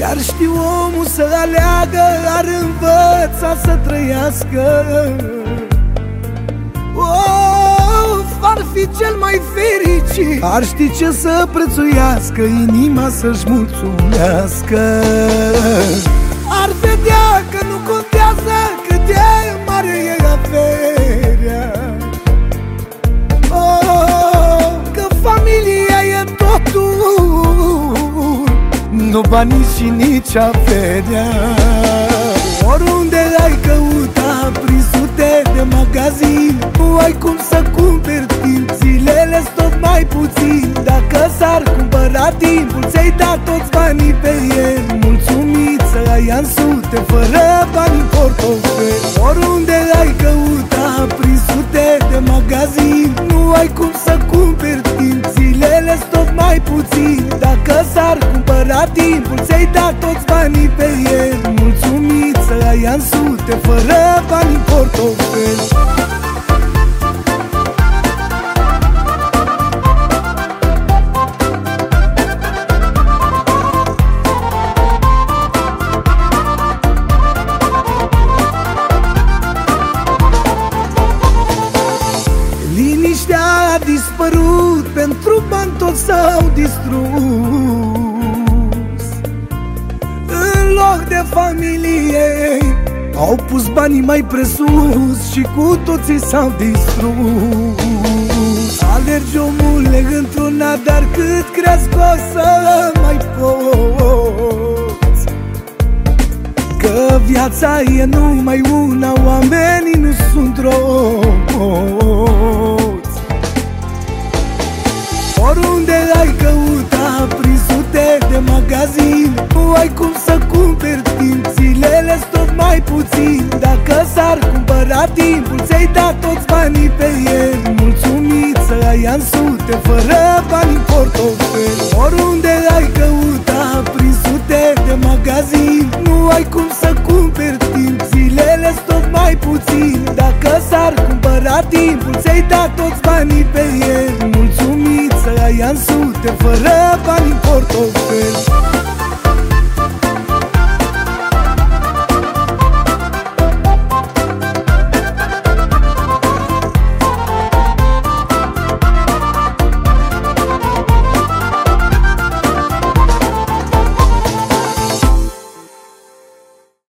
Iar știu omul să aleagă, ar învăța să trăiască. Ar fi cel mai fericit, ar ști ce să prețuiască, inima să-și mulțumească. Ar vedea că nu contează cât e mare e averea, că familia e totul, nu banii și nici averea. Oriunde ai căuta prin sute de magazin, nu ai cum să cumperi timp, zilele-s tot mai puțin. Dacă s-ar cumpăra timpul, ți-ai dat toți banii pe el, mulțumit să ai în sute, fără bani în portofel. Oriunde ai căuta prin sute de magazin, nu ai cum să cumperi timp, zilele-s tot mai puțin. Dacă s-ar cumpăra timpul, ți-ai dat toți banii pe el, mulțumit să ai în sute, fără bani în portofel. Liniștea a dispărut, pentru bani toți s-au distrus. În loc de familie au pus banii mai presus și cu toții s-au distrus. Alergi omule într-una, dar cât crezi că o să mai poți, că viața e numai una, oamenii nu sunt roboți. Oriunde ai căuta prin sute de magazin, nu ai cum să cumperi timp, zilele-s tot mai puțin. Dacă s-ar cumpăra timpul, ți-ai dat toți banii pe el, mulțumit să ai în sute, fără bani în portofel. Oriunde ai căuta prin sute de magazin, nu ai cum să cumperi timp, zilele-s tot mai puțin. Dacă s-ar cumpăra timpul, ți-ai dat toți banii pe el, mulțumit să ai în sute, fără bani în portofel.